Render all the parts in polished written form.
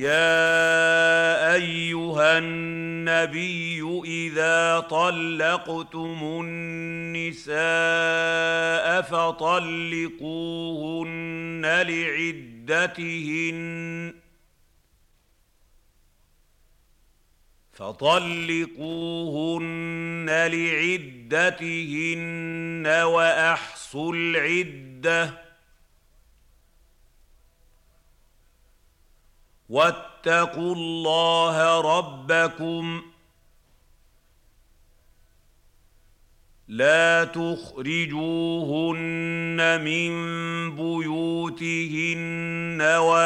يا أيها النبي إذا طلقتم النساء فطلقوهن لعدتهن وأحصوا العدة واتقوا الله ربكم لا تخرجوهن من بيوتهن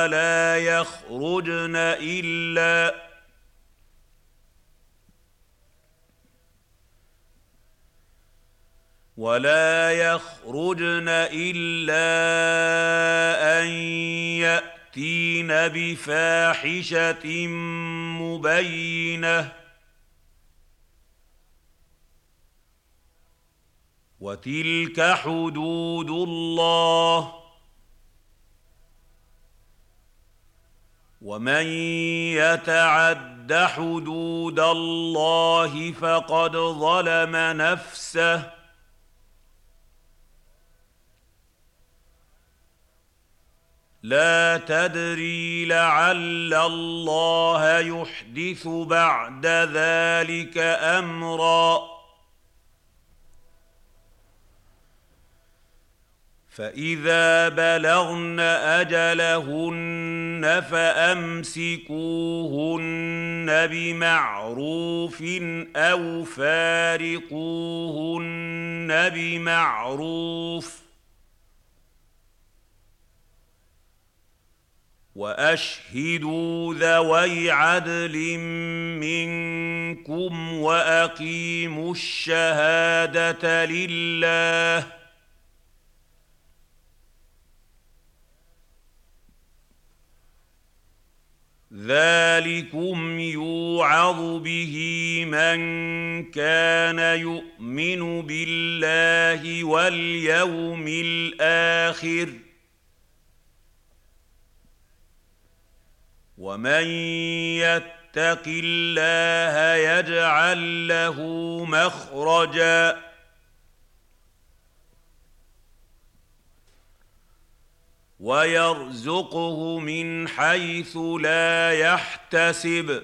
ولا يخرجن إلا أن يأتين بفاحشة مبينة وتلك حدود الله ومن يتعد حدود الله فقد ظلم نفسه لا تدري لعل الله يحدث بعد ذلك أمرا فإذا بلغن أجلهن فأمسكوهن بمعروف أو فارقوهن بمعروف وأشهدوا ذوي عدل منكم وأقيموا الشهادة لله ذلكم يوعظ به من كان يؤمن بالله واليوم الآخر ومن يتق الله يجعل له مخرجا ويرزقه من حيث لا يحتسب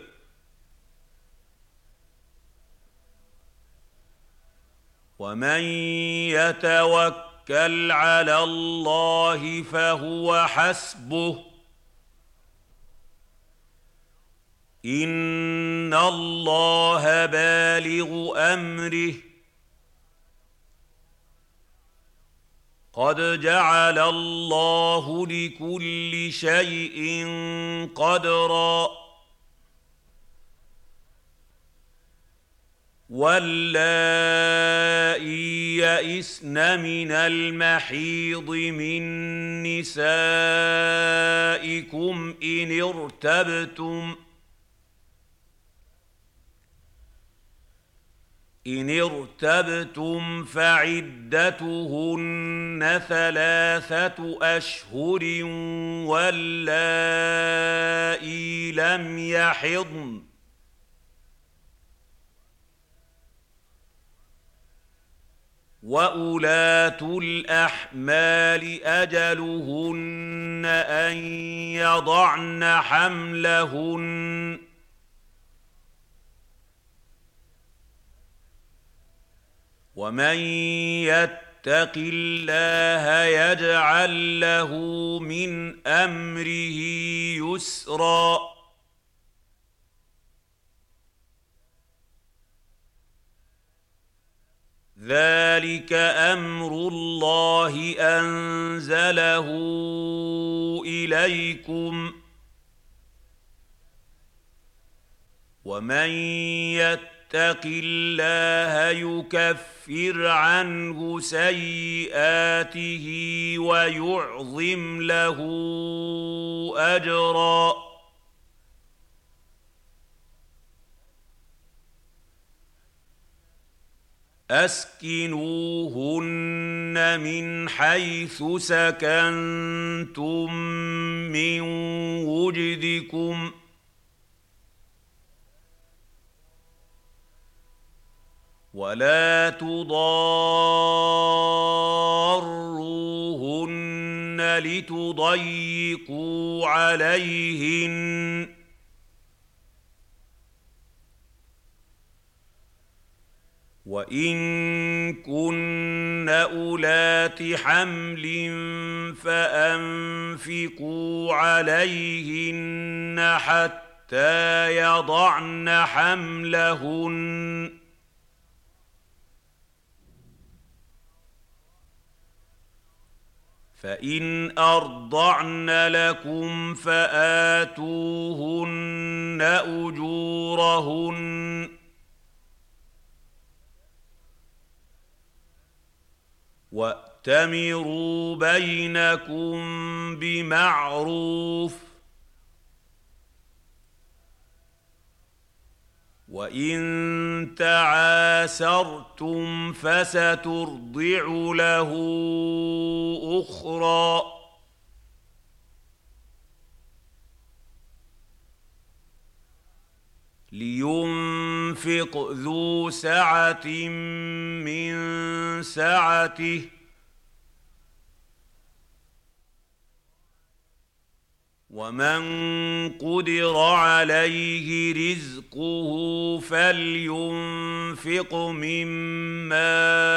ومن يتوكل على الله فهو حسبه إن الله بالغ أمره قد جعل الله لكل شيء قدرا واللائي يئسن من المحيض من نسائكم إن ارتبتم فعدتهن 3 أشهر واللائي لم يحضن وأولاة الأحمال أجلهن أن يضعن حملهن ومن يتق الله يجعل له من أمره يسرا ذلك أمر الله أنزله إليكم ومن يتق الله يكفر عنه سيئاته ويعظم له أجرا أسكنوهن من حيث سكنتم من وجدكم ولا تضاروهن لتضيقوا عليهن وإن كن أولات حمل فأنفقوا عليهن حتى يضعن حملهن فإن أرضعن لكم فآتوهن أجورهن وَأْتَمِرُوا بَيْنَكُم بِمَعْرُوفٍ وَإِن تَعَاسَرْتُمْ فَسَتُرْضِعُ لَهُ أُخْرَىٰ لينفق ذو سعة من سعته ومن قدر عليه رزقه فلينفق مما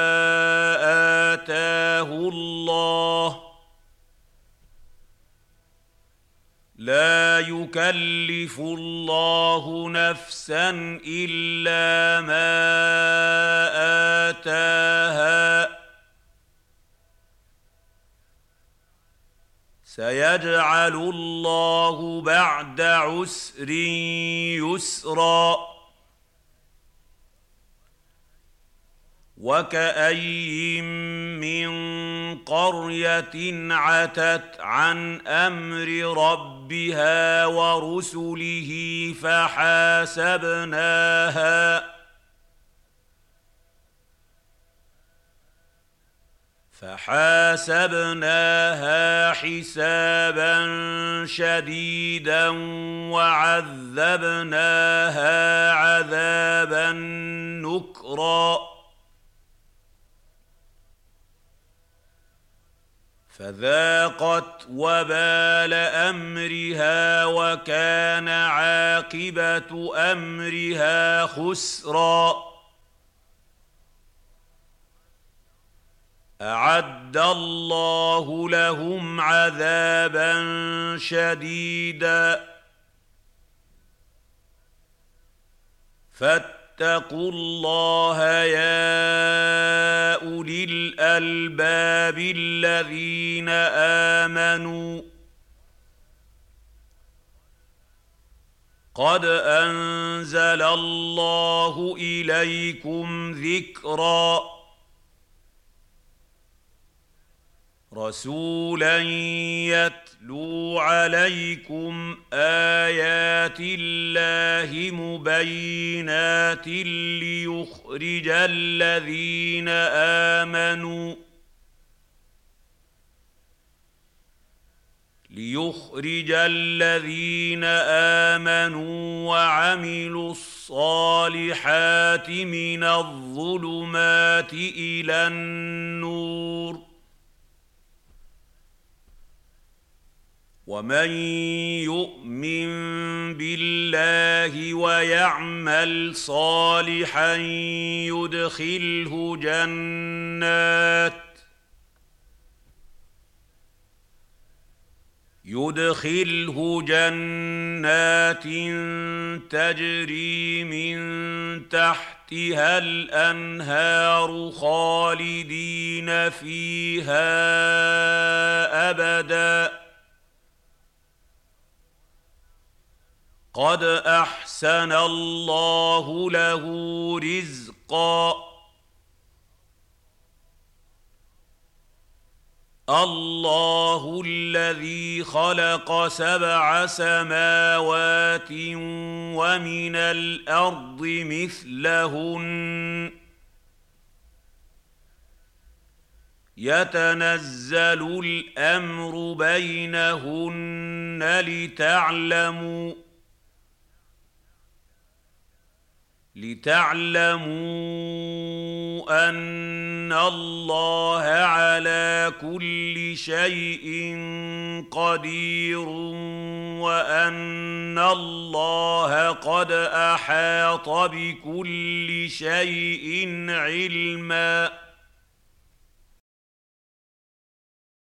آتاه الله لا يكلف الله نفسا إلا ما آتاها سيجعل الله بعد عسر يسرا وكأي من قرية عتت عن أمر ربها ورسله فحاسبناها حسابا شديدا وعذبناها عذابا نكرا فذاقت وبال أمرها وكان عاقبة أمرها خسرا أعد الله لهم عذابا شديدا فاتقوا الله يا أولي الألباب الذين آمنوا قد أنزل الله إليكم ذكرا رسولا يتلو عليكم آيات الله مبينات ليخرج الذين آمنوا وعملوا الصالحات من الظلمات إلى النور ومن يؤمن بالله ويعمل صالحا يدخله جنات تجري من تحتها الأنهار خالدين فيها أبدا قد أحسن الله له رزقا الله الذي خلق 7 سماوات ومن الأرض مثلهن يتنزل الأمر لتعلموا أن الله على كل شيء قدير وأن الله قد أحاط بكل شيء علما